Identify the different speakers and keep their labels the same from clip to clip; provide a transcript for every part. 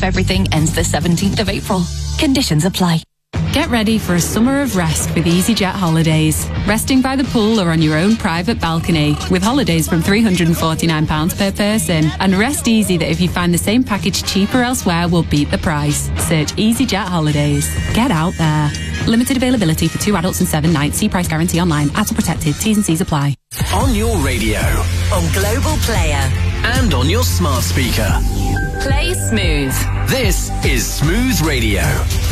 Speaker 1: everything ends the 17th of April. Conditions apply.
Speaker 2: Get ready for a summer of rest with EasyJet Holidays. Resting by the pool or on your own private balcony with holidays from £349 per person. And rest easy that if you find the same package cheaper elsewhere, we'll beat the price. Search EasyJet Holidays. Get out there. Limited availability for 2 adults and 7 nights. See price guarantee online. ATL protected. T's and C's apply.
Speaker 3: On your radio.
Speaker 4: On Global Player.
Speaker 3: And on your smart speaker.
Speaker 1: Play Smooth.
Speaker 3: This is Smooth Radio.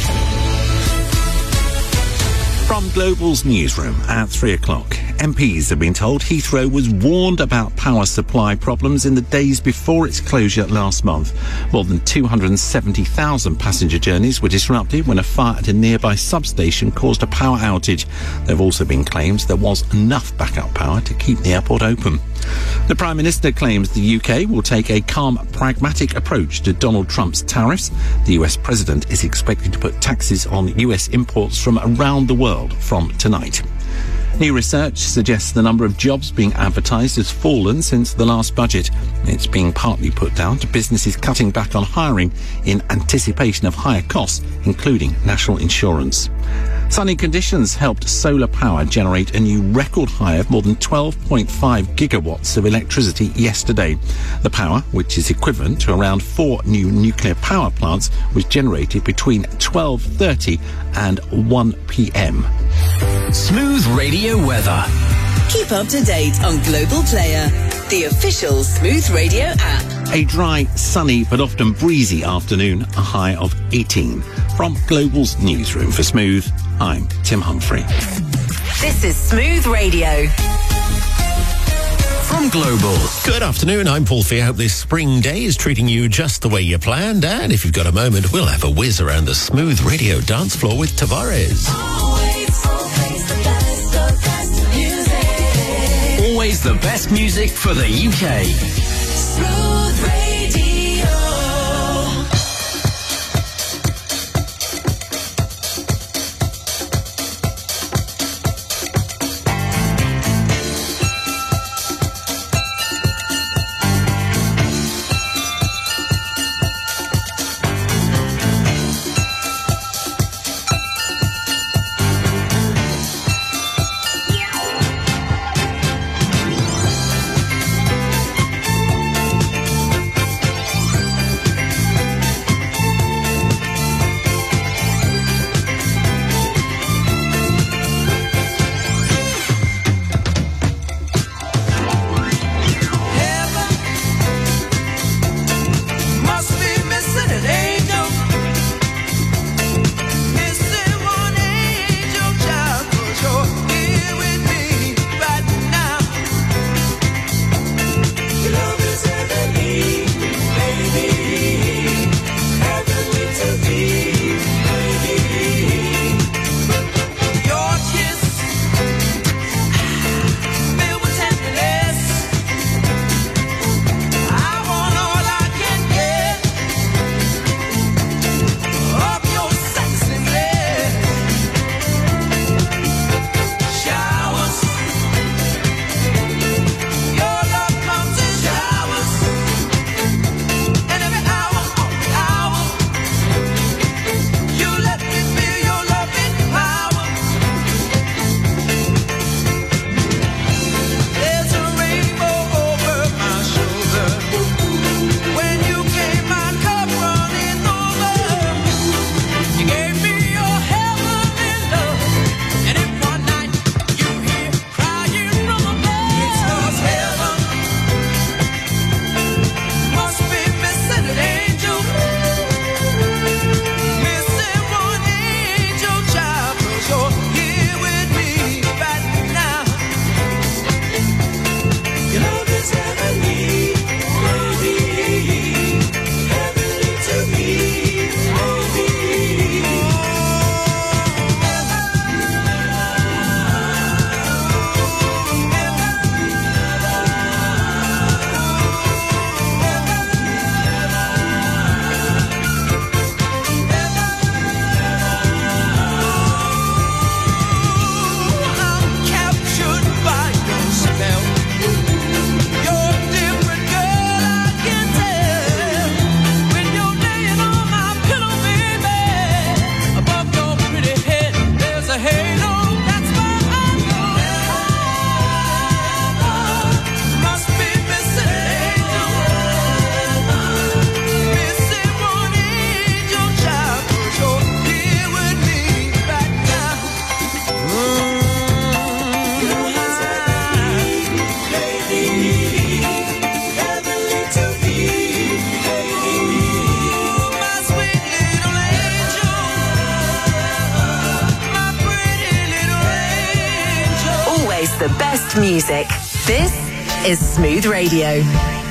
Speaker 5: From Global's newsroom at 3 o'clock, MPs have been told Heathrow was warned about power supply problems in the days before its closure last month. More than 270,000 passenger journeys were disrupted when a fire at a nearby substation caused a power outage. There have also been claims there was enough backup power to keep the airport open. The Prime Minister claims the UK will take a calm, pragmatic approach to Donald Trump's tariffs. The US President is expected to put taxes on US imports from around the world from tonight. New research suggests the number of jobs being advertised has fallen since the last budget. It's being partly put down to businesses cutting back on hiring in anticipation of higher costs, including national insurance. Sunny conditions helped solar power generate a new record high of more than 12.5 gigawatts of electricity yesterday. The power, which is equivalent to around 4 new nuclear power plants, was generated between 12:30 and 1 p.m.
Speaker 3: Smooth Radio weather.
Speaker 4: Keep up to date on Global Player, the official Smooth Radio app.
Speaker 5: A dry, sunny but often breezy afternoon, a high of 18. From Global's newsroom for Smooth, I'm Tim Humphrey.
Speaker 4: This is Smooth Radio.
Speaker 3: From Global.
Speaker 6: Good afternoon, I'm Paul Fee. I hope this spring day is treating you just the way you planned. And if you've got a moment, we'll have a whiz around the Smooth Radio dance floor with Tavares.
Speaker 3: Always the best music for the UK.
Speaker 4: Smooth Radio. best music. This is Smooth Radio.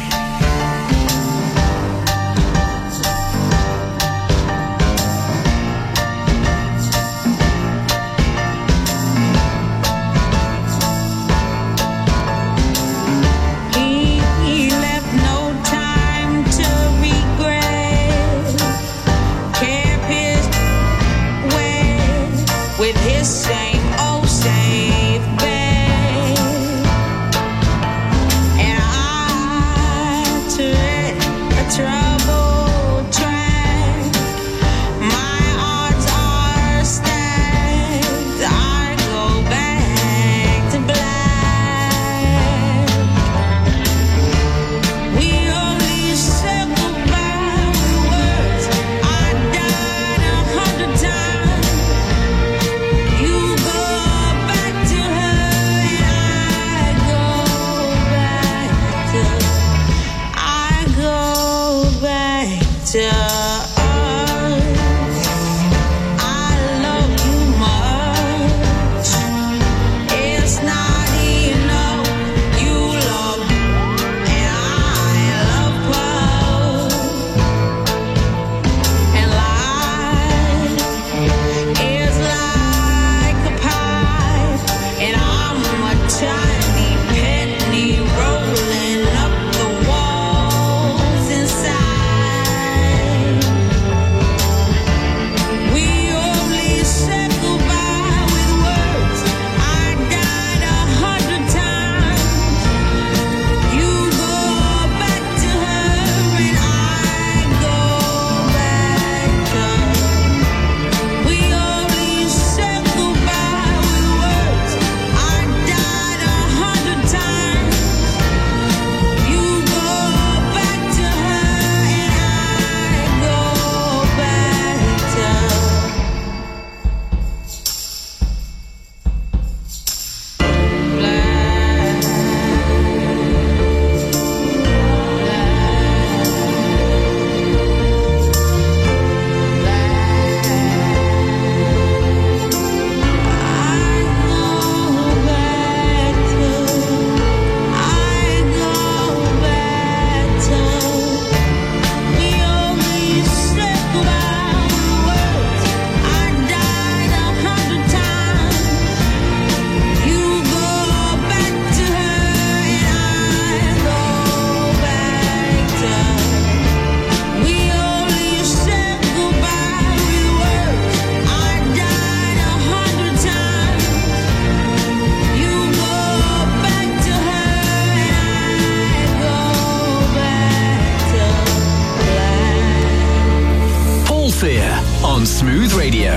Speaker 3: on Smooth Radio.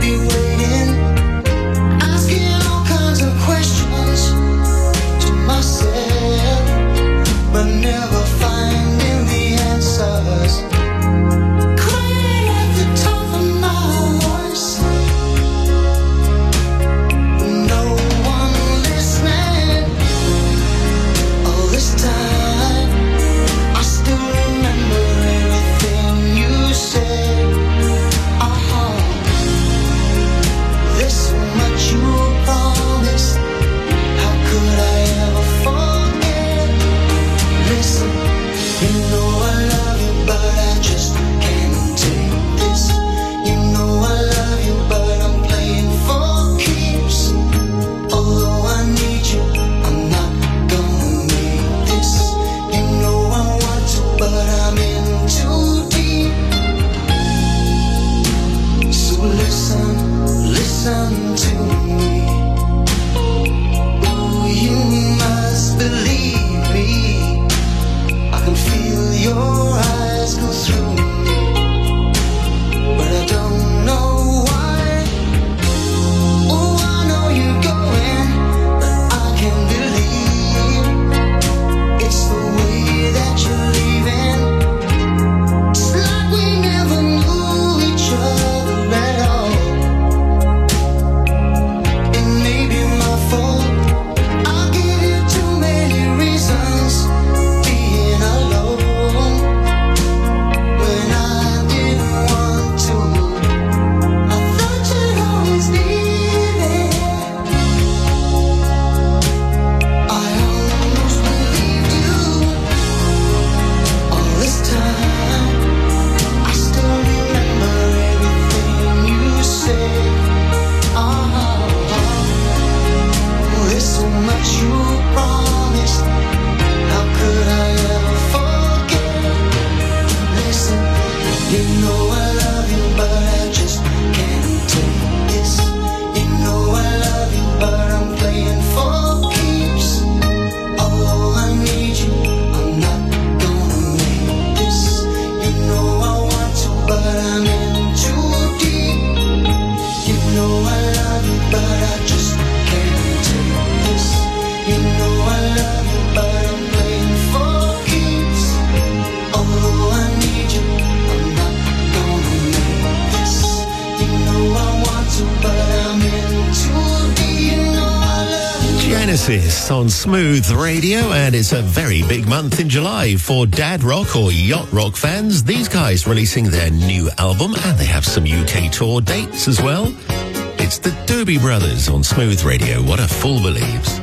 Speaker 7: Myself.
Speaker 6: Genesis on Smooth Radio, and it's a very big month in July for dad rock or yacht rock fans. These guys releasing their new album, and they have some UK tour dates as well. It's the Doobie Brothers on Smooth Radio. What a fool believes.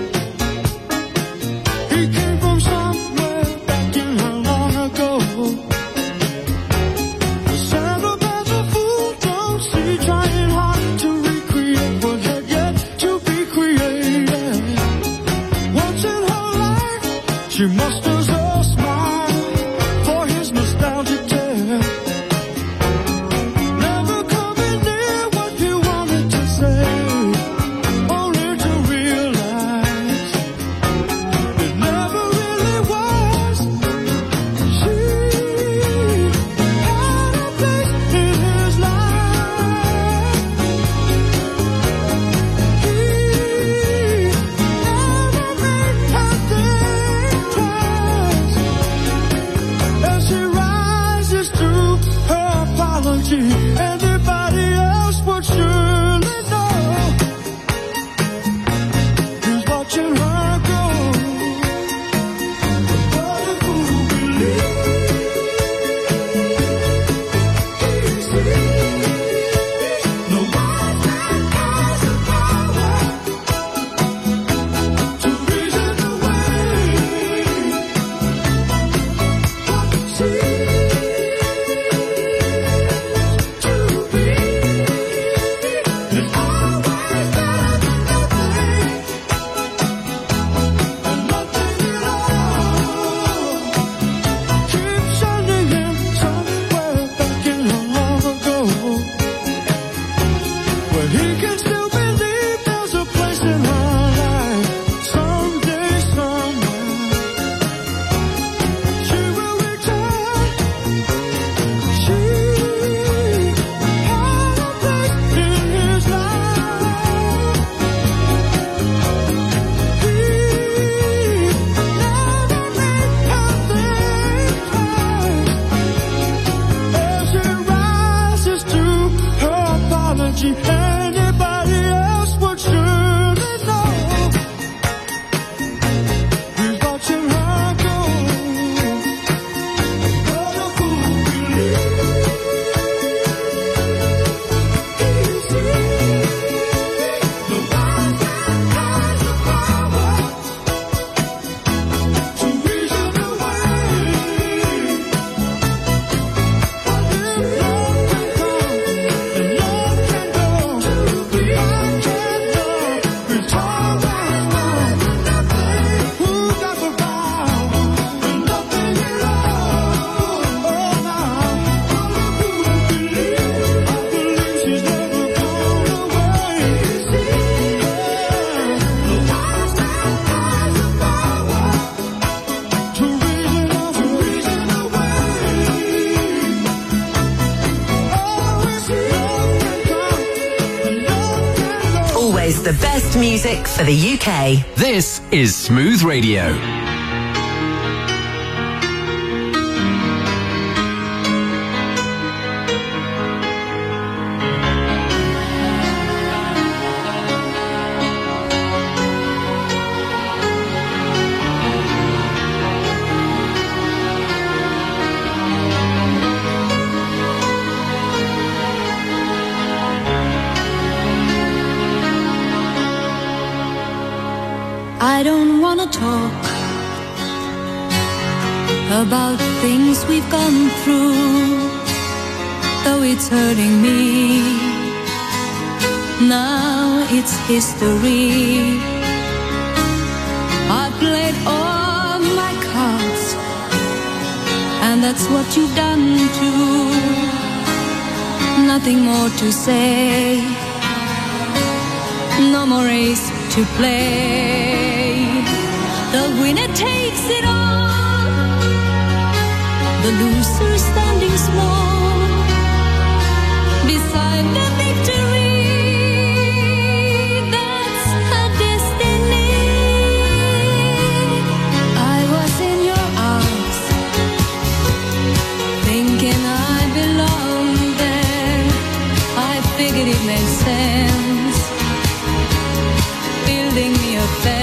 Speaker 7: She musters a smile for his nostalgic tale. Never coming near what he wanted to say, only to realize it never really was. She had a place in his life. He never made her think twice. As she rises to her apology, anybody else would surely know who's watching her go. But a fool believes he sees no wise man has the power to reason away what seems to be. It's always better than nothing, and nothing at all. Keep sending him somewhere back in long ago, where he can still believe there's a place in her life. Someday, somewhere, she will return. She had a place in his life. He never made her think twice. As she rises to her apology, anybody else would surely know he's watching her go. But a fool believes he sees the wise man has the power to reason away. But if love can come and love can go, to be ungentle, it's always wrong. Who got the power and nothing at all? Oh, now, but a fool believes, I believe she's never gone away. The wise man has the power to reason away.
Speaker 4: Always the best music for the UK.
Speaker 3: This is Smooth Radio.
Speaker 8: I don't wanna talk about things we've gone through, though it's hurting me. Now it's history. I played all my cards, and that's what you've done too. Nothing more to say, no more race to play. The winner takes it all, the loser standing small beside the victory. That's her destiny. I was in your arms, thinking I belonged there. I figured it made sense, building me a bed.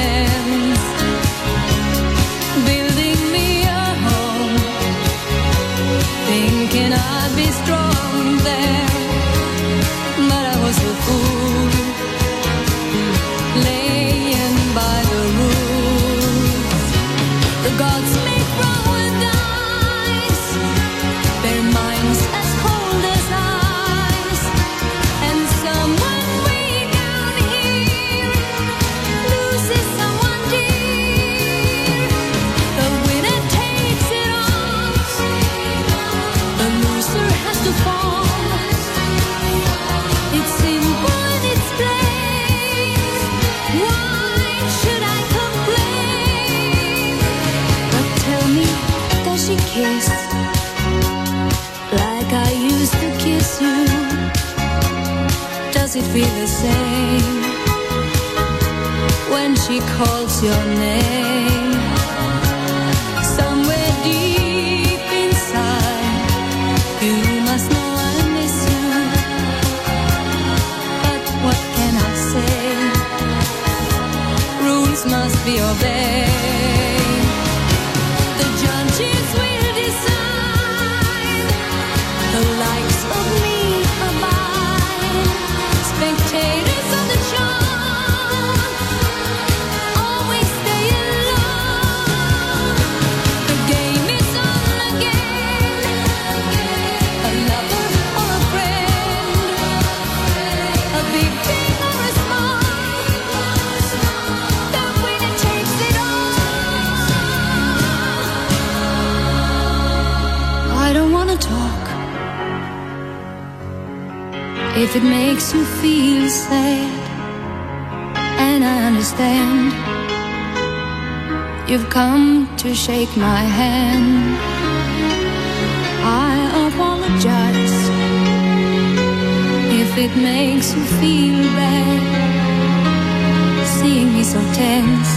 Speaker 8: it feel the same when she calls your name? Somewhere deep inside, you must know I miss you. But what can I say? Rules must be obeyed. The judges will decide the likes of me abide. Spectators of the show always stay alone. The game is on again. A lover or a friend, a big thing or a small, the winner takes it all. I don't wanna talk if it makes you feel sad, and I understand. You've come to shake my hand. I apologize if it makes you feel bad, seeing me so tense,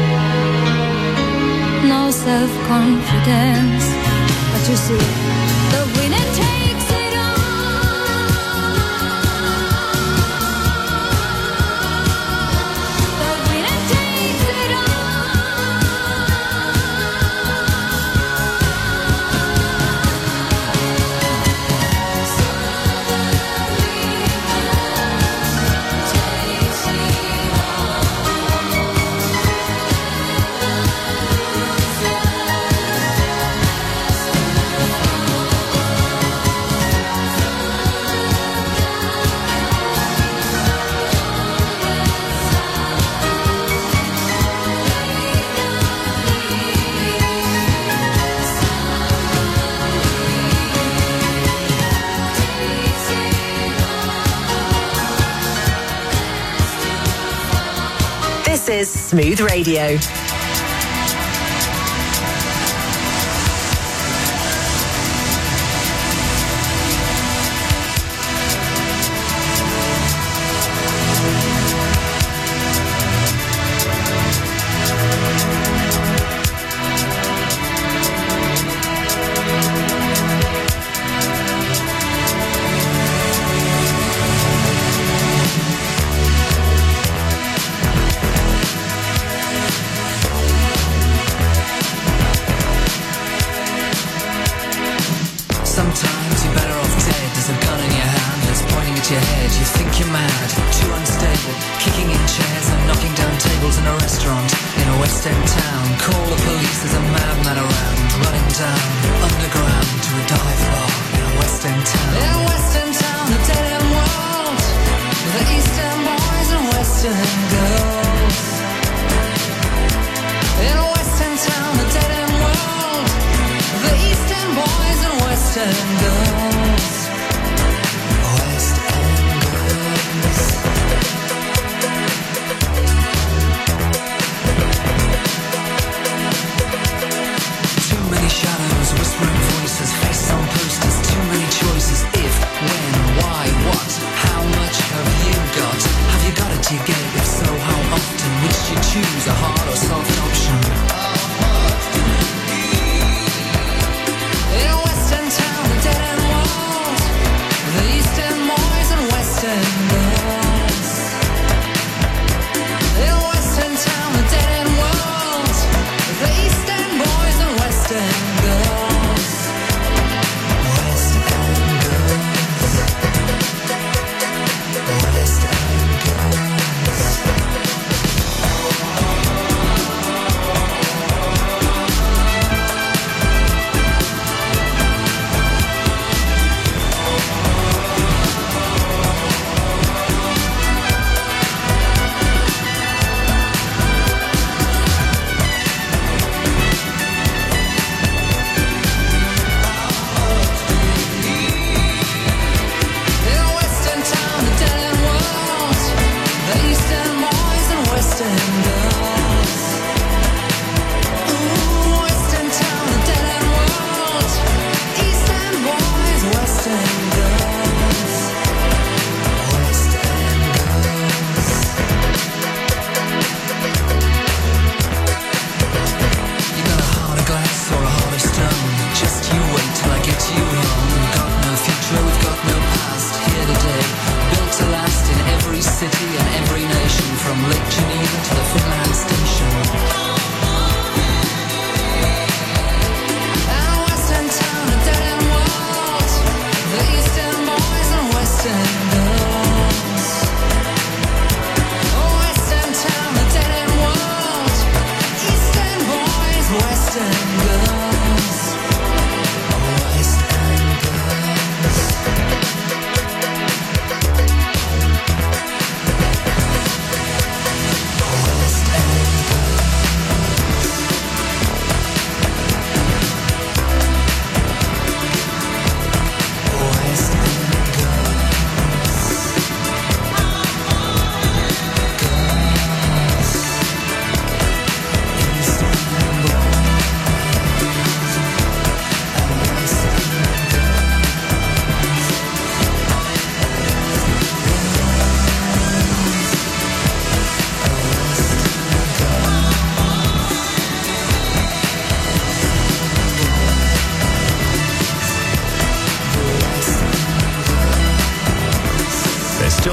Speaker 8: no self-confidence. But you see, the winner takes it all. The winner takes it
Speaker 4: This is Smooth Radio.
Speaker 9: Sometimes you're better off dead. There's a gun in your hand that's pointing at your head. You think you're mad, too unstable, kicking in chairs and knocking down tables in a restaurant in a West End town. Call the police, there's a madman around, running down underground to a dive bar in a West End town. In a West End town, a dead end world, the East End boys and West End girls. In a West End town, a dead end world, the East End boys and West End girls. West End girls. Too many shadows, whispering voices, faces on posters, too many choices. If, when, why, what, how much have you got? Have you got it, do you get it? If so, how often? Which do you choose, a hard or soft option? In a West End town, a dead end world, the East End boys and West End girls. In a West End town, a dead end world, the East End boys and West End girls. West End girls. West End girls.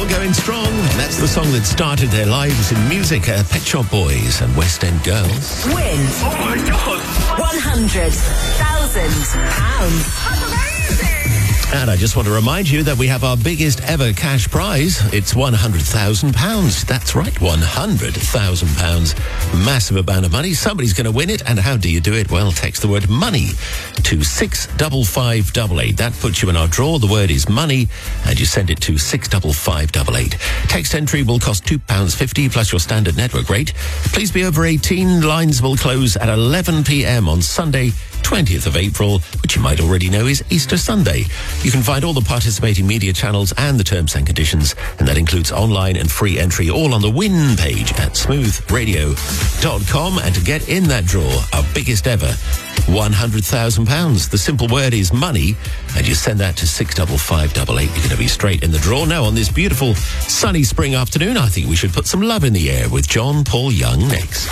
Speaker 6: still going strong. That's the song that started their lives in music, Pet Shop Boys and West End Girls.
Speaker 4: Win. Oh my God. £100,000.
Speaker 7: That's amazing!
Speaker 6: And I just want to remind you that we have our biggest ever cash prize. It's £100,000. That's right, £100,000. Massive amount of money. Somebody's going to win it. And how do you do it? Well, text the word money to 65588. That puts you in our draw. The word is money, and you send it to 65588. Text entry will cost £2.50 plus your standard network rate. Please be over 18. Lines will close at 11 p.m. on Sunday, 20th of April, which you might already know is Easter Sunday. You can find all the participating media channels and the terms and conditions, and that includes online and free entry, all on the win page at smoothradio.com. And to get in that draw, our biggest ever, £100,000. The simple word is money, and you send that to 65588. You're going to be straight in the draw. Now, on this beautiful sunny spring afternoon, I think we should put some love in the air with John Paul Young next.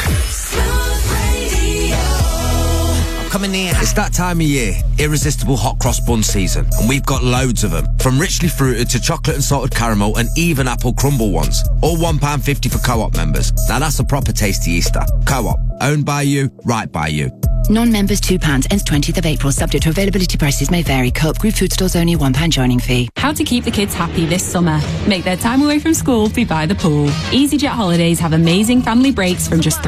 Speaker 10: Coming near. It's that time of year, irresistible hot cross bun season, and we've got loads of them. From richly fruited to chocolate and salted caramel and even apple crumble ones. All £1.50 for Co-op members. Now that's a proper tasty Easter. Co-op, owned by you, right by you.
Speaker 11: Non-members £2, ends 20th of April, subject to availability. Prices may vary. Co-op Group food stores only, £1 joining fee.
Speaker 2: How to keep the kids happy this summer. Make their time away from school be by the pool. EasyJet holidays have amazing family breaks from just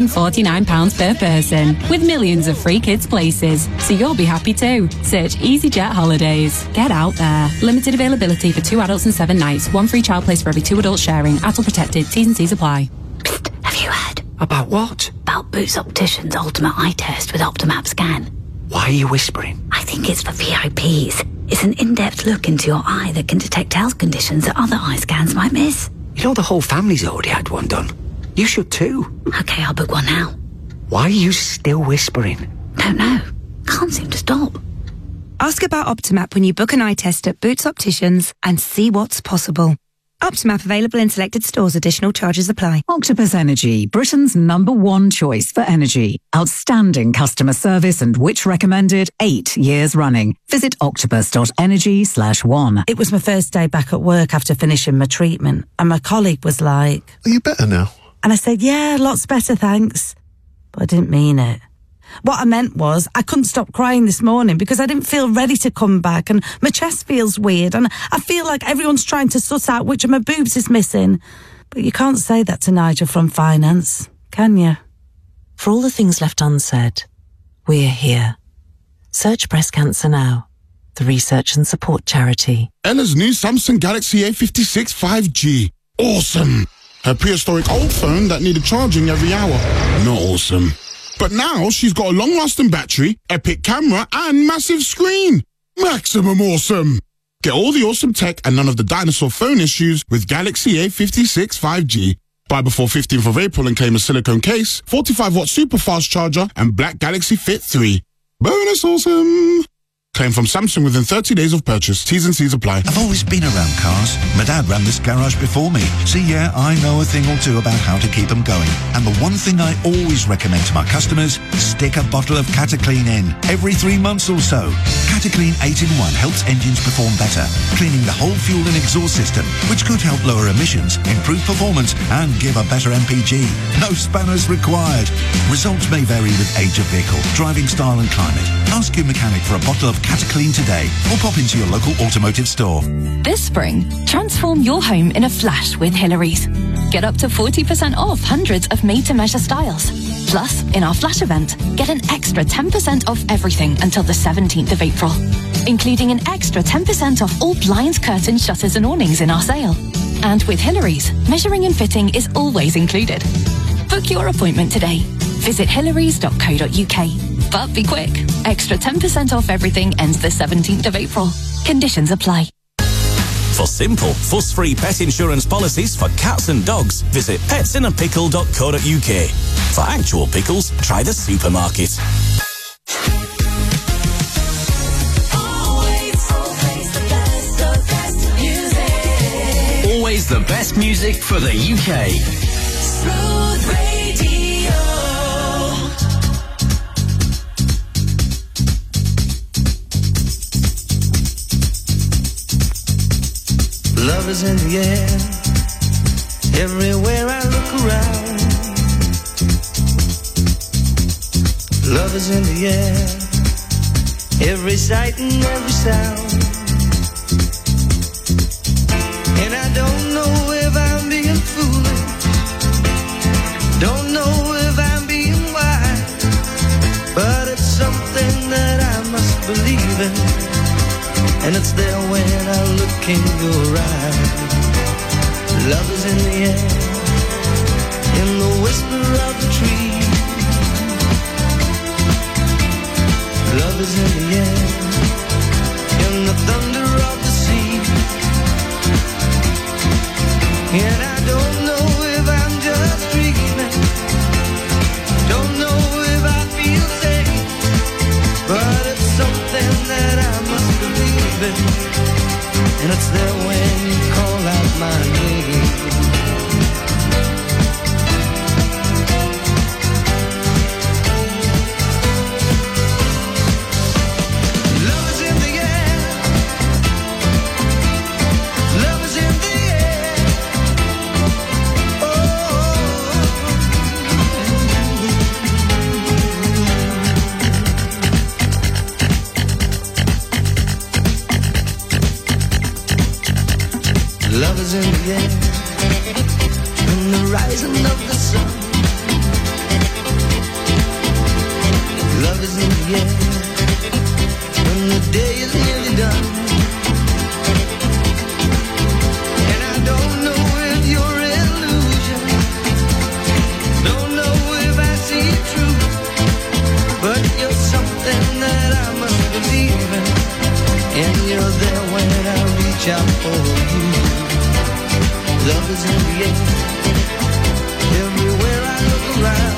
Speaker 2: £349 per person, with millions of free kids places. So you'll be happy too. Search EasyJet holidays. Get out there. Limited availability for 2 adults and 7 nights. 1 free child place for every 2 adults sharing. ATOL protected. T's and C's apply.
Speaker 1: Psst, have you heard?
Speaker 12: About what?
Speaker 1: About Boots Opticians' Ultimate Eye Test with Optimap Scan.
Speaker 12: Why are you whispering?
Speaker 1: I think it's for VIPs. It's an in-depth look into your eye that can detect health conditions that other eye scans might miss.
Speaker 12: You know the whole family's already had one done. You should too.
Speaker 1: Okay, I'll book one now.
Speaker 12: Why are you still whispering?
Speaker 1: Don't know. Can't seem to stop.
Speaker 13: Ask about Optimap when you book an eye test at Boots Opticians and see what's possible. Optimap available in selected stores. Additional charges apply.
Speaker 14: Octopus Energy, Britain's #1 choice for energy. Outstanding customer service and which recommended 8 years running. Visit octopus.energy/1.
Speaker 15: It was my first day back at work after finishing my treatment, and my colleague was like,
Speaker 16: "Are you better now?"
Speaker 15: And I said, "Yeah, lots better, thanks." But I didn't mean it. What I meant was I couldn't stop crying this morning because I didn't feel ready to come back, and my chest feels weird, and I feel like everyone's trying to suss out which of my boobs is missing. But you can't say that to Nigel from finance, can you?
Speaker 17: For all the things left unsaid, we're here. Search Breast Cancer Now, the research and support charity.
Speaker 18: Ella's new Samsung Galaxy A56 5G. Awesome! Her prehistoric old phone that needed charging every hour. Not awesome. But now she's got a long-lasting battery, epic camera, and massive screen. Maximum awesome! Get all the awesome tech and none of the dinosaur phone issues with Galaxy A56 5G. Buy before 15th of April and claim a silicone case, 45-watt super fast charger, and Black Galaxy Fit 3. Bonus awesome! Claim from Samsung within 30 days of purchase. T's and C's apply.
Speaker 19: I've always been around cars. My dad ran this garage before me. So yeah, I know a thing or two about how to keep them going. And the one thing I always recommend to my customers, stick a bottle of Cataclean in every 3 months or so. Cataclean 8-in-1 helps engines perform better, cleaning the whole fuel and exhaust system, which could help lower emissions, improve performance, and give a better MPG. No spanners required. Results may vary with age of vehicle, driving style and climate. Ask your mechanic for a bottle of Cataclean today, or pop into your local automotive store.
Speaker 1: This spring, transform your home in a flash with Hillary's. Get up to 40% off hundreds of made-to-measure styles. Plus, in our flash event, get an extra 10% off everything until the 17th of April, including an extra 10% off all blinds, curtains, shutters and awnings in our sale. And with Hillary's, measuring and fitting is always included. Book your appointment today. Visit hillarys.co.uk. But be quick. Extra 10% off everything ends the 17th of April. Conditions apply.
Speaker 3: For simple, fuss-free pet insurance policies for cats and dogs, visit petsinnapickle.co.uk. For actual pickles, try the supermarket. Always the best music for the UK.
Speaker 4: Smooth Radio.
Speaker 20: Love is
Speaker 16: is in the air. Everywhere I look around, love is in the air. Every sight and every sound. And I don't know if I'm being foolish, don't know if I'm being wise, but it's something that I must believe in, and it's there when I look in your eyes. Love is in the air, in the whisper of the tree. Love is in the air, in the thunder of the sea. And I don't know if I'm just dreaming, don't know if I feel safe, but it's something that I must believe in, and it's there when you call out my name. Love is in the air, love is in the air. Love is in the air, in the rising of the sun. Love is in the air, when the day is nearly done. And I don't know if you're illusion, don't know if I see it true, but you're something that I must believe in, and you're there when I reach out for you. Love is in the air, everywhere I look around.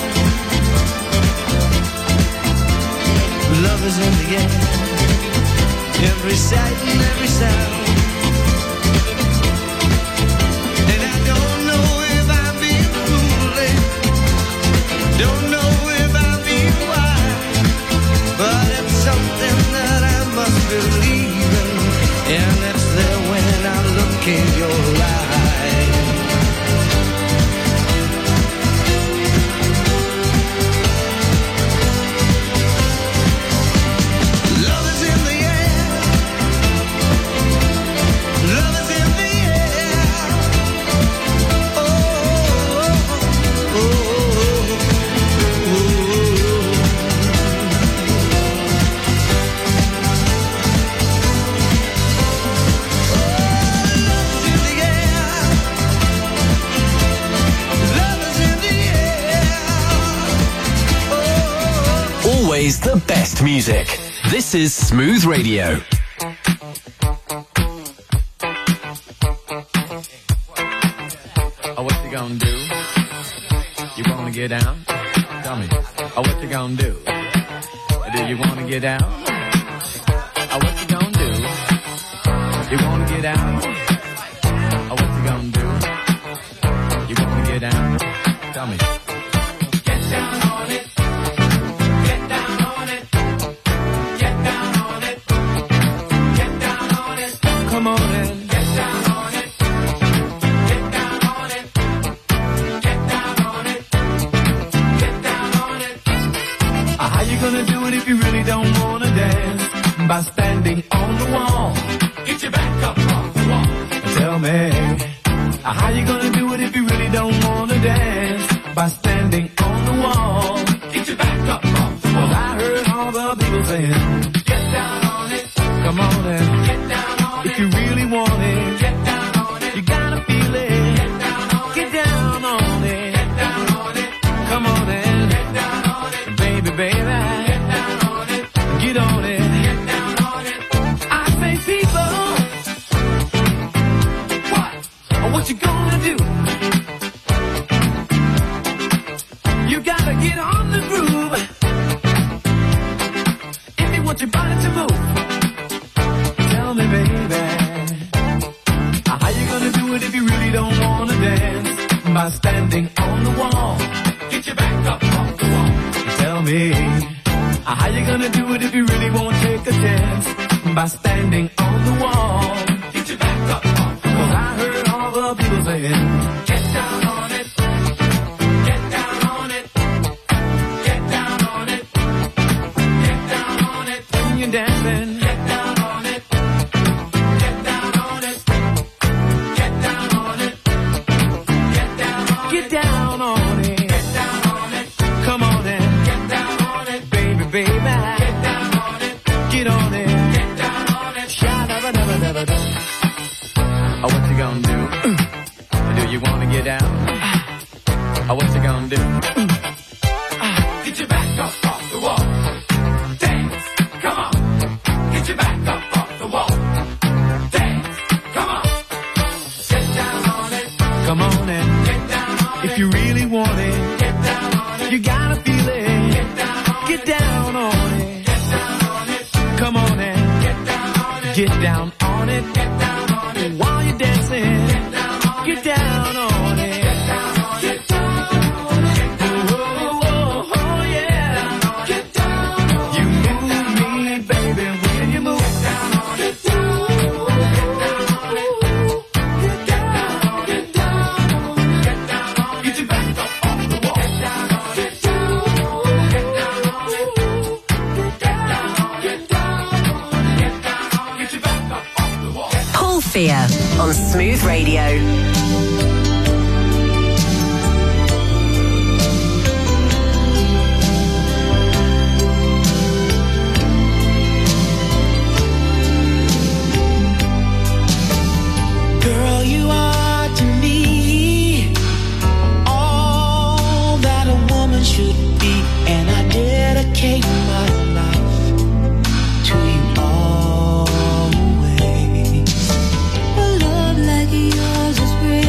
Speaker 16: Love is in the air, every sight and every sound. And I don't know if I'm being foolish, don't know if I'm being wise, but it's something that I must believe in, and it's there when I look in your eyes.
Speaker 3: Always the best music. This is Smooth Radio.
Speaker 20: Oh, what you gonna do? You wanna get down? Tell me. Oh, what you gonna do? Do you wanna get down? Oh, what you gonna do? You wanna get down? Oh, what you gonna do? You wanna get down? Tell me. Get down on it. Get down on it. Get down on it. Get down on it. Come on in. Get down on it. Get down on it. Get down on it. Get down on it. How you gonna do it if you really don't wanna dance? By standing on the wall. Get your back up off the wall. Tell me, how you gonna do it if you really don't wanna dance? By standing on the wall. Get your back up off the wall. I heard all the people saying, get down on it. Come on and get down on it. If you really want it, get down on it. You gotta feel it. Get down on it. Get down on it. Get down on it. Come on and get down on it. Baby, baby. Get down on it. Get on it. Get down on it. I say people, what you gonna do? You gotta get on the groove if you want your body to move. Tell me, baby, how you gonna do it if you really don't wanna dance? By standing on the wall. Get your back up off the wall. Tell me, how you gonna do it if you really won't take a chance? By standing on the wall. Get your back up off the wall. I heard
Speaker 16: people saying, get down on it. Get down on it. Get down on it. Get down on it. When you're dancing, get down on it. Get down on it. Get down on it. Get down on it. Get down on it. Get down on it. Come on and get down on it, baby, baby. Get down on it. Get on it. Get down on it. Sha-da-ba-da-ba-da-ba-da. Oh, what you gonna do? Do you wanna get down? Oh, what you gonna do? Get your back up off the wall. Dance, come on. Get your back up off the wall. Dance, come on. Get down on it. Come on and get down on it. If you really want it, get down on it. You gotta feel it. Get down on it. Get down on it. Get down on it. Come on and get down on it. Get down on it. Get down on it. While you're dancing, get down on it. Get down on it. Get down on it. Get down on it. Oh, oh, oh, yeah. Get down on it. You move me, baby, when you move. Get down on it. Get down on it. Get down on it. Get down on it. Get down on it. Get your back up off the wall. Get down on it. Get down on it. Get down on it. Get down on it. Get down on it. Get down on it. Get your back up off the wall.
Speaker 4: Paul Fear on Smooth Radio.
Speaker 16: Girl, you are to me all that a woman should be, and I dedicate my life to you always.
Speaker 8: A love like yours is rare.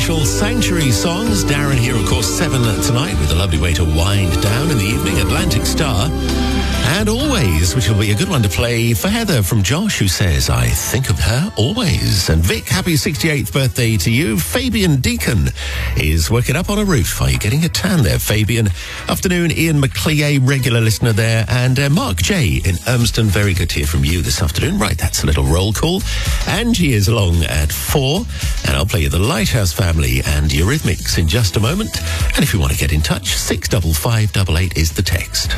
Speaker 6: official Sanctuary songs. Darren here, of course, 7 tonight with a lovely way to wind down in the evening. Atlantic Star. And Always, which will be a good one to play for Heather from Josh, who says, I think of her always. And Vic, happy 68th birthday to you. Fabian Deacon is working up on a roof. Are you getting a tan there, Fabian? Afternoon, Ian McClea, regular listener there. And Mark J in Urmston, very good to hear from you this afternoon. Right, that's a little roll call. Angie is along at 4. And I'll play you the Lighthouse Family and Eurythmics in just a moment. And if you want to get in touch, 65588 is the text.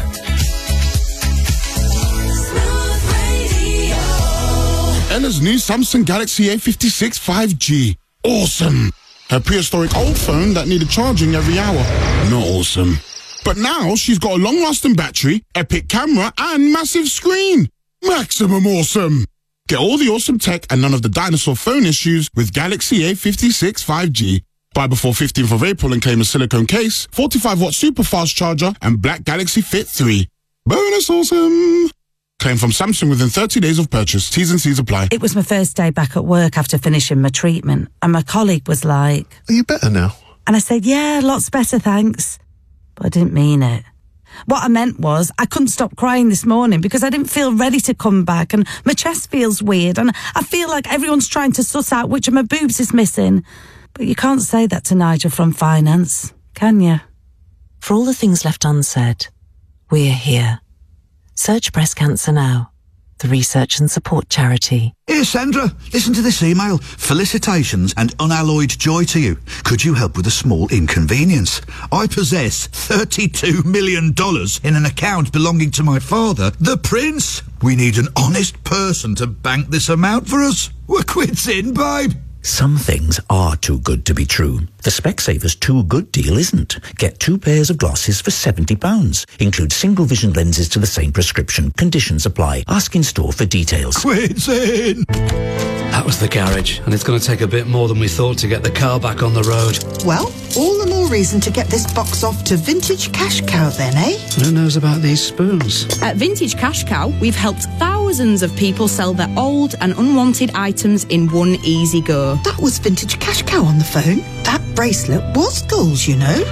Speaker 18: Ella's new Samsung Galaxy A56 5G. Awesome. Her prehistoric old phone that needed charging every hour. Not awesome. But now she's got a long-lasting battery, epic camera, and massive screen. Maximum awesome. Get all the awesome tech and none of the dinosaur phone issues with Galaxy A56 5G. Buy before 15th of April and claim a silicone case, 45-watt super fast charger, and Black Galaxy Fit 3. Bonus awesome. Claim from Samsung within 30 days of purchase. T's and C's apply.
Speaker 15: It was my first day back at work after finishing my treatment, and my colleague was like,
Speaker 21: Are you better now?
Speaker 15: And I said, yeah, lots better, thanks. But I didn't mean it. What I meant was I couldn't stop crying this morning because I didn't feel ready to come back, and my chest feels weird, and I feel like everyone's trying to suss out which of my boobs is missing. But you can't say that to Nigel from finance, can you?
Speaker 17: For all the things left unsaid, we're here. Search Breast Cancer Now, the research and support charity.
Speaker 22: Here, Sandra, listen to this email. Felicitations and unalloyed joy to you. Could you help with a small inconvenience? I possess $32 million in an account belonging to my father, the Prince. We need an honest person to bank this amount for us. We're quits in, babe.
Speaker 12: Some things are too good to be true. The Specsavers Too Good deal isn't. Get 2 pairs of glasses for £70. Include single vision lenses to the same prescription. Conditions apply. Ask in store for details.
Speaker 22: Quits in.
Speaker 23: That was the garage, and it's going to take a bit more than we thought to get the car back on the road.
Speaker 24: Well, all the more reason to get this box off to Vintage Cash Cow then, eh?
Speaker 23: Who knows about these spoons?
Speaker 25: At Vintage Cash Cow, we've helped thousands of people sell their old and unwanted items in one easy go.
Speaker 24: That was Vintage Cash Cow on the phone. That bracelet was gold, you know.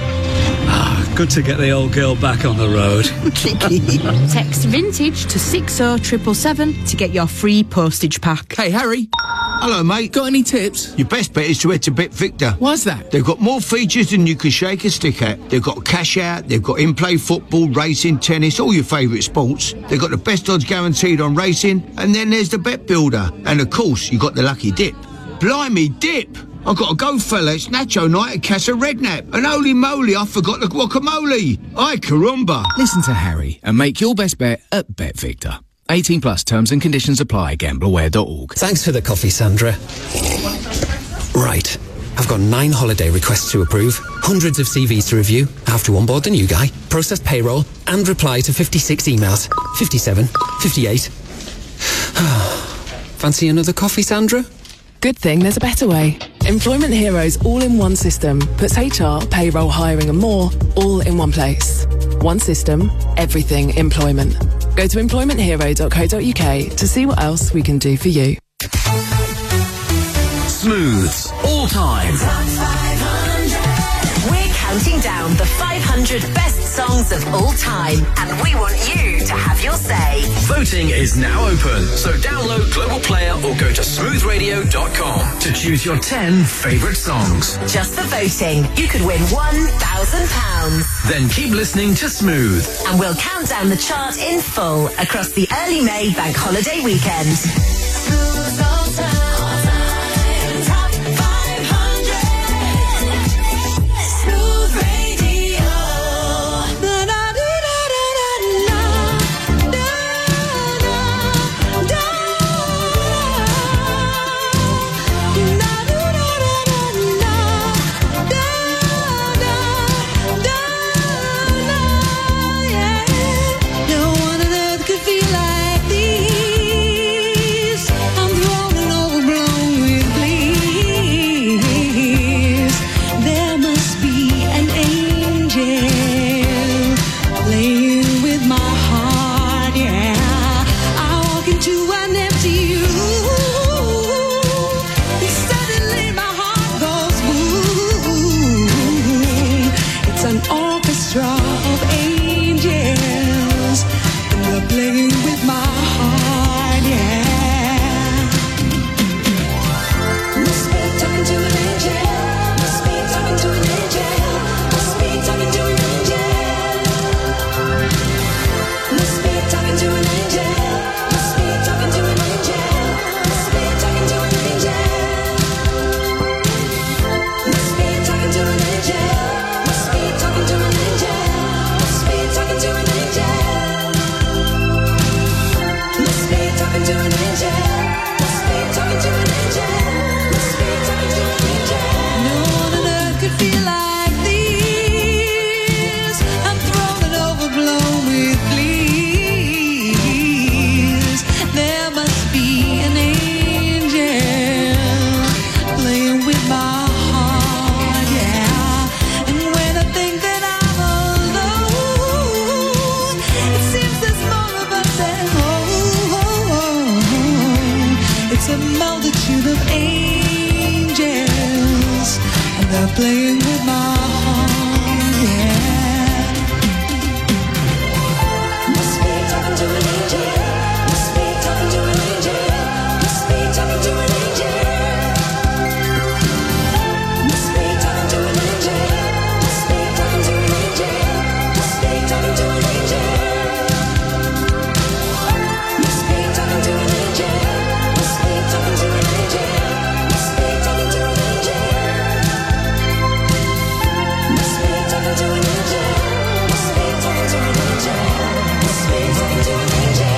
Speaker 23: Ah, good to get the old girl back on the road.
Speaker 24: Cheeky.
Speaker 25: Text Vintage to 60777 to get your free postage pack.
Speaker 26: Hey, Harry. Hello, mate. Got any tips? Your best bet is to head to Bet Victor. Why's that? They've got more features than you can shake a stick at. They've got cash out, they've got in-play football, racing, tennis, all your favourite sports. They've got the best odds guaranteed on racing, and then there's the Bet Builder. And, of course, you've got the lucky dip. Blimey, dip! I've got to go, fella. It's Nacho night at Casa Redknapp. And holy moly, I forgot the guacamole. Ay, caramba.
Speaker 27: Listen to Harry and make your best bet at Bet Victor. 18 plus terms and conditions apply. Gambleaware.org.
Speaker 12: Thanks for the coffee, Sandra. Right. I've got 9 holiday requests to approve, hundreds of CVs to review. I have to onboard the new guy, process payroll, and reply to 56 emails. 57, 58. Fancy another coffee, Sandra?
Speaker 28: Good thing there's a better way. Employment Heroes all-in-one system puts HR, payroll, hiring and more all in one place. One system, everything employment. Go to employmenthero.co.uk to see what else we can do for you.
Speaker 3: Smooth's all time.
Speaker 29: We're counting down the 500 best songs of all time, and we want you to have your say.
Speaker 3: Voting is now open, so download Global Player or go to smoothradio.com to choose your 10 favourite songs.
Speaker 29: Just for voting, you could win £1,000.
Speaker 3: Then keep listening to Smooth.
Speaker 29: And we'll count down the chart in full across the early May bank holiday weekend. Smooth all time. Top 500. Smooth Radio.
Speaker 8: No one on earth could feel like these.
Speaker 2: a multitude of angels, and they're playing with my heart, yeah. Must be talking to an angel. Must be talking to an angel. Must be talking to an angel. Must be talking to an angel. Must be talking to an angel. Must be talking to an angel. Must be talking to an angel. Must be talking to an angel. Must be talking to an angel. Must be talking to an angel. Must be talking to an angel. Must be talking to an angel.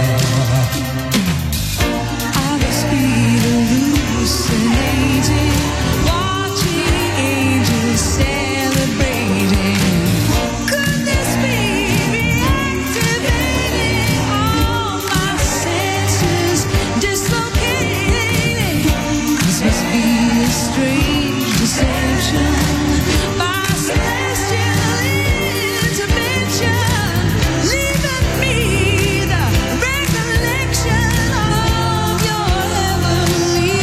Speaker 2: I must be hallucinating, watching angels celebrating. Could this be reactivating all my senses, dislocating? This must be a strange deception, my celestial intervention, leaving me the recollection of your heavenly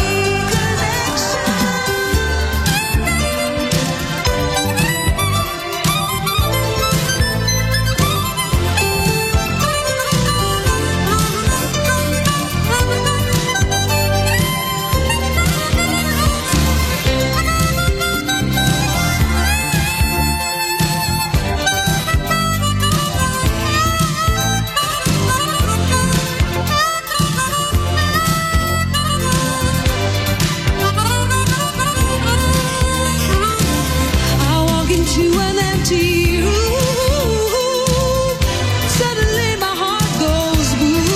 Speaker 2: I walk into an empty room. Suddenly my heart goes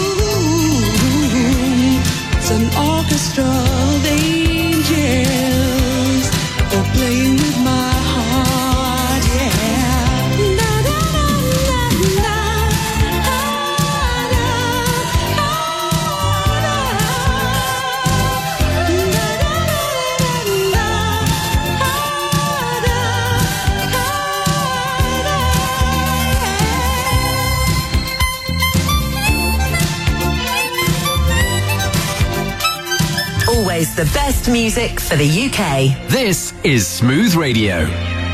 Speaker 2: boom. It's an orchestra of angels. They're playing with my heart, yeah. Na, na, na, na, na.
Speaker 29: Always the best music for the UK.
Speaker 5: This is Smooth Radio.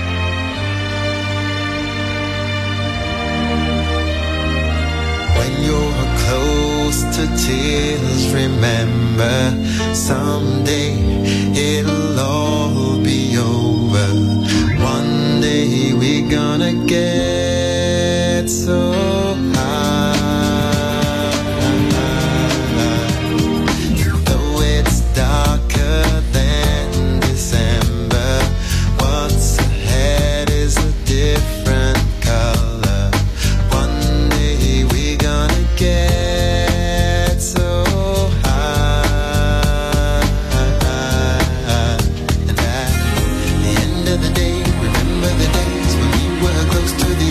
Speaker 7: When you're close to tears, remember someday it'll all be over. One day we're gonna get so high. Though it's darker than December, what's ahead is a different color. One day we're gonna get so high. And at the end of the day, remember the days when we were close to the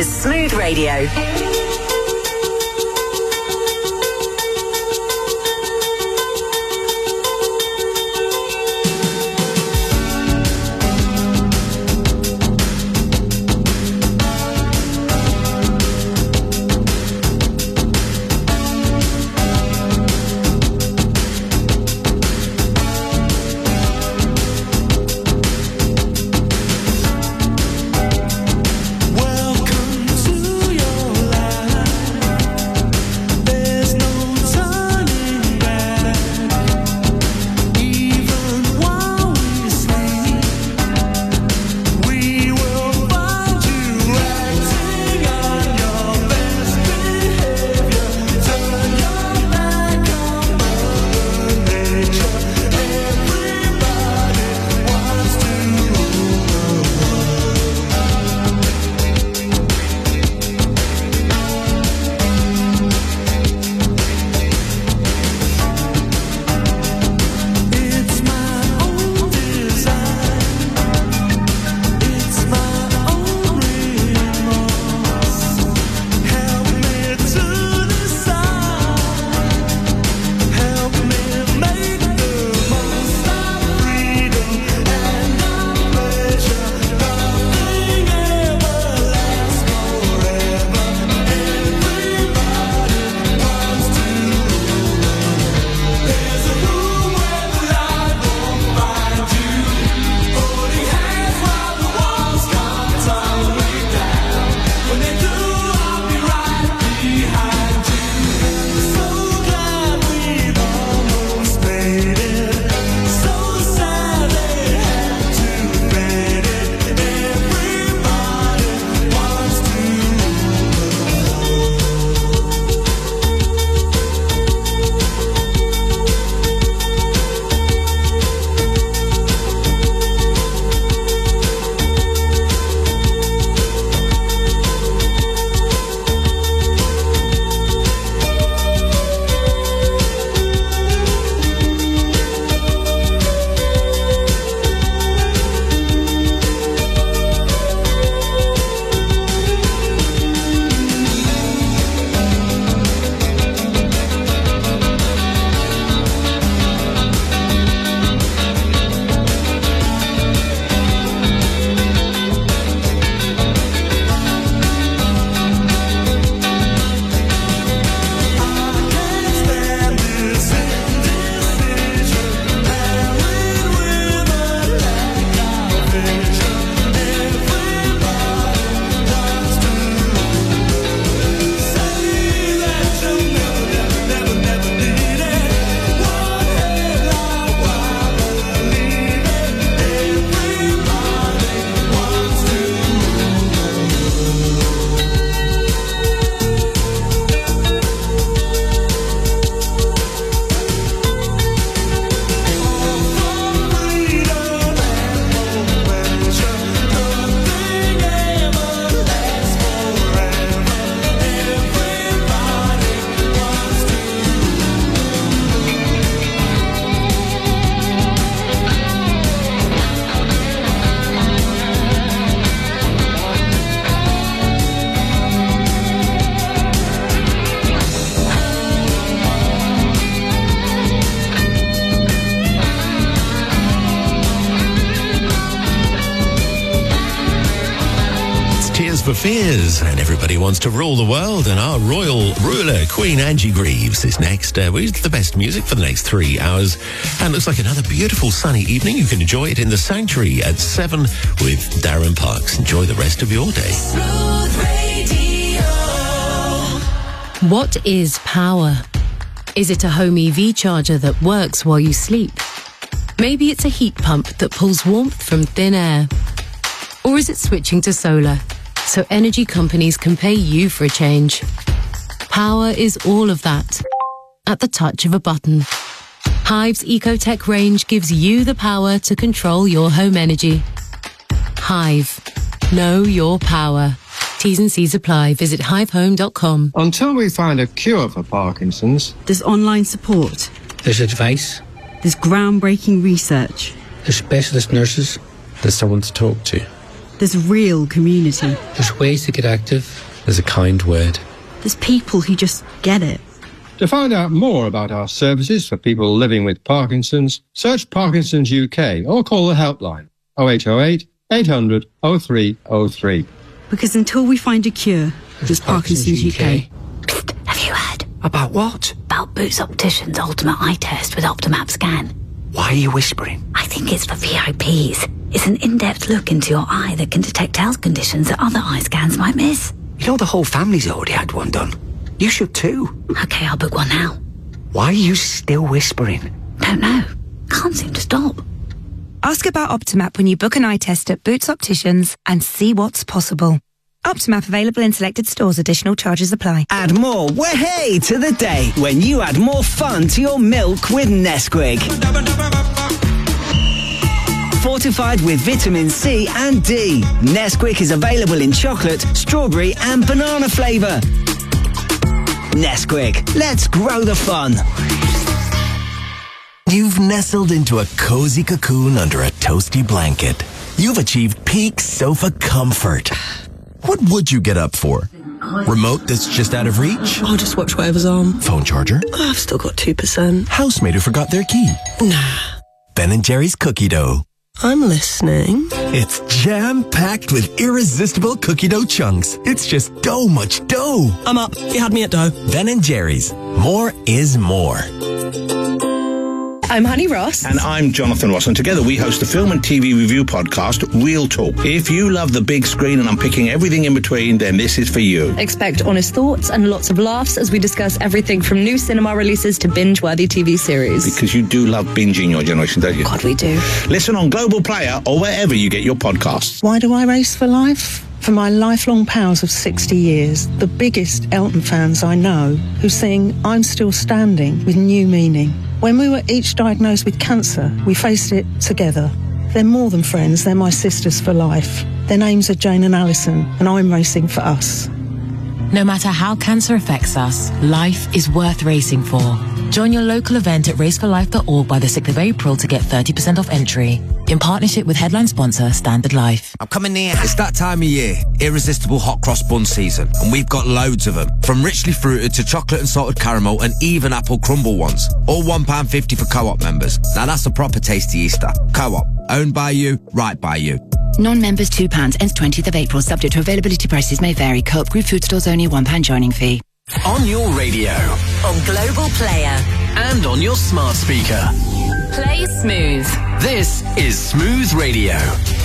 Speaker 29: is Smooth Radio.
Speaker 16: Welcome to your
Speaker 6: For Fears, and everybody wants to rule the world, and our royal ruler, Queen Angie Greaves, is next with the best music for the next 3 hours. And looks like another beautiful sunny evening. You can enjoy it in the Sanctuary at 7 with Darren Parks. Enjoy the rest of your day.
Speaker 1: What is power? Is it a home EV charger that works while you sleep? Maybe it's a heat pump that pulls warmth from thin air. Or is it switching to solar, so energy companies can pay you for a change? Power is all of that, at the touch of a button. Hive's EcoTech range gives you the power to control your home energy. Hive. Know your power. T's and C's apply. Visit hivehome.com.
Speaker 9: Until we find a cure for Parkinson's,
Speaker 10: there's online support.
Speaker 9: there's advice,
Speaker 10: There's groundbreaking research.
Speaker 9: there's specialist nurses,
Speaker 11: there's someone to talk to.
Speaker 4: There's real community.
Speaker 9: There's ways to get active.
Speaker 10: There's a kind word.
Speaker 4: There's people who just get it.
Speaker 9: To find out more about our services for people living with Parkinson's, search Parkinson's UK or call the helpline 0808 800 0303.
Speaker 4: Because until we find a cure, there's Parkinson's UK.
Speaker 11: Have you heard?
Speaker 10: About what?
Speaker 11: About Boots Opticians' ultimate eye test with Optimap scan.
Speaker 10: Why are you whispering?
Speaker 11: I think it's for VIPs. It's an in-depth look into your eye that can detect health conditions that other eye scans might miss.
Speaker 10: You know the whole family's already had one done. You should too.
Speaker 11: Okay, I'll book one now.
Speaker 10: Why are you still whispering?
Speaker 11: Don't know. Can't seem to stop.
Speaker 13: Ask about Optimap when you book an eye test at Boots Opticians and see what's possible. Optimap available in selected stores. Additional charges apply.
Speaker 14: Add more way to the day when you add more fun to your milk with Nesquik. Fortified with vitamin C and D. Nesquik is available in chocolate, strawberry and banana flavour. Nesquik, let's grow the fun.
Speaker 18: You've nestled into a cozy cocoon under a toasty blanket. You've achieved peak sofa comfort. What would you get up for? Remote that's just out of reach?
Speaker 19: I'll just watch whatever's on.
Speaker 18: Phone charger?
Speaker 19: I've still got 2%.
Speaker 18: Housemate who forgot their key?
Speaker 19: Nah.
Speaker 18: Ben & Jerry's cookie dough.
Speaker 19: I'm listening.
Speaker 18: It's jam-packed with irresistible cookie dough chunks. It's just much dough.
Speaker 19: I'm up. You had me at dough.
Speaker 18: Ben & Jerry's. More is more.
Speaker 20: I'm Honey Ross.
Speaker 21: And I'm Jonathan Ross, and together we host the film and TV review podcast, Real Talk. If you love the big screen and unpicking everything in between, then this is for you.
Speaker 20: Expect honest thoughts and lots of laughs as we discuss everything from new cinema releases to binge-worthy TV series.
Speaker 21: Because you do love binging your generation, don't you?
Speaker 20: God, we do.
Speaker 21: Listen on Global Player or wherever you get your podcasts.
Speaker 30: Why do I race for life? For my lifelong pals of 60 years, the biggest Elton fans I know, who sing I'm Still Standing with new meaning. When we were each diagnosed with cancer, we faced it together. They're more than friends, they're my sisters for life. Their names are Jane and Alison, and I'm racing for us.
Speaker 31: No matter how cancer affects us, life is worth racing for. Join your local event at raceforlife.org by the 6th of April to get 30% off entry. In partnership with headline sponsor Standard Life.
Speaker 32: I'm coming near. It's that time of year, irresistible hot cross bun season, and we've got loads of them. From richly fruited to chocolate and salted caramel and even apple crumble ones. All £1.50 for Co-op members. Now that's a proper tasty Easter. Co-op, owned by you, right by you.
Speaker 33: Non-members £2, ends 20th of April, subject to availability. Prices may vary. Co-op Group food stores only, £1 joining fee.
Speaker 18: On your radio.
Speaker 29: On Global Player.
Speaker 18: And on your smart speaker.
Speaker 1: Play Smooth.
Speaker 18: This is Smooth Radio.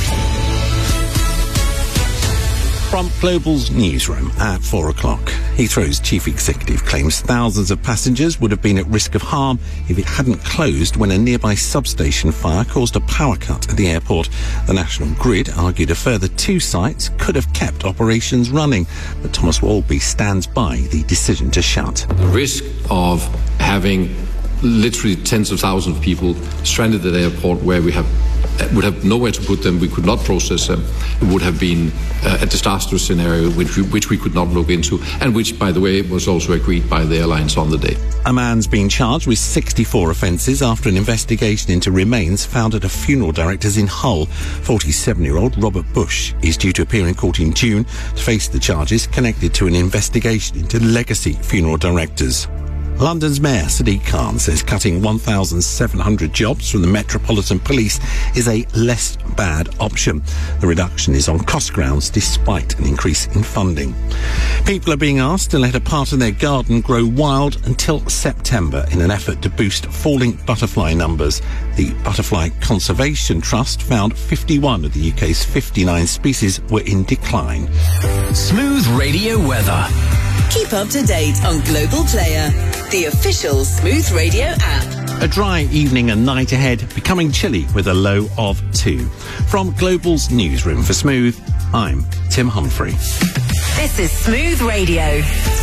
Speaker 34: From Global's newsroom at 4 o'clock, Heathrow's chief executive claims thousands of passengers would have been at risk of harm if it hadn't closed when a nearby substation fire caused a power cut at the airport. The National Grid argued a further 2 sites could have kept operations running, but Thomas Walby stands by the decision to shut.
Speaker 35: The risk of having literally tens of thousands of people stranded at the airport where we would have nowhere to put them, we could not process them. It would have been a disastrous scenario which we could not look into, and which, by the way, was also agreed by the airlines on the day.
Speaker 34: A man's been charged with 64 offences after an investigation into remains found at a funeral director's in Hull. 47-year-old Robert Bush is due to appear in court in June to face the charges connected to an investigation into legacy funeral directors. London's Mayor Sadiq Khan says cutting 1,700 jobs from the Metropolitan Police is a less bad option. The reduction is on cost grounds despite an increase in funding. People are being asked to let a part of their garden grow wild until September in an effort to boost falling butterfly numbers. The Butterfly Conservation Trust found 51 of the UK's 59 species were in decline.
Speaker 18: Smooth Radio weather.
Speaker 29: Keep up to date on Global Player, the official Smooth Radio app.
Speaker 34: A dry evening and night ahead, becoming chilly with a low of 2. From Global's newsroom for Smooth, I'm Tim Humphrey.
Speaker 29: This is Smooth Radio.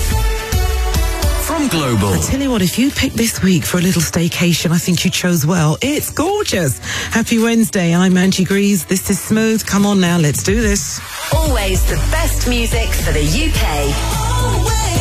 Speaker 18: From Global.
Speaker 36: I tell you what, if you picked this week for a little staycation, I think you chose well. It's gorgeous. Happy Wednesday. I'm Angie Greaves. This is Smooth. Come on now, let's do this.
Speaker 29: Always the best music for the UK. Always.